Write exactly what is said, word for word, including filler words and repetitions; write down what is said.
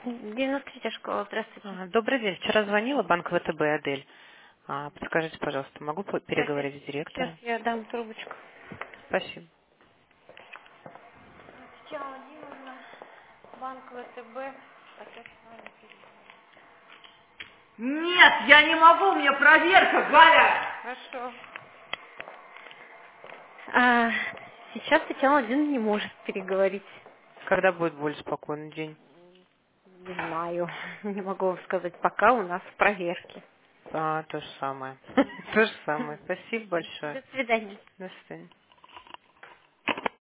девяносто третья школа, здравствуйте. А, Добрый день. Вчера звонила банк ВТБ Адель. А, Подскажите, пожалуйста, могу по- Сейчас, я переговорить с сейчас директором? я дам трубочку. Спасибо. Татьяна Владимировна, банк ВТБ. Хотят с вами переговорить. Нет, я не могу, у меня проверка, Галя! Хорошо. А, сейчас Татьяна Владимировна не может переговорить. Когда будет более спокойный день? Не знаю. Не могу вам сказать. Пока у нас проверки. А, то же самое. То же самое. Спасибо большое. До свидания. До свидания.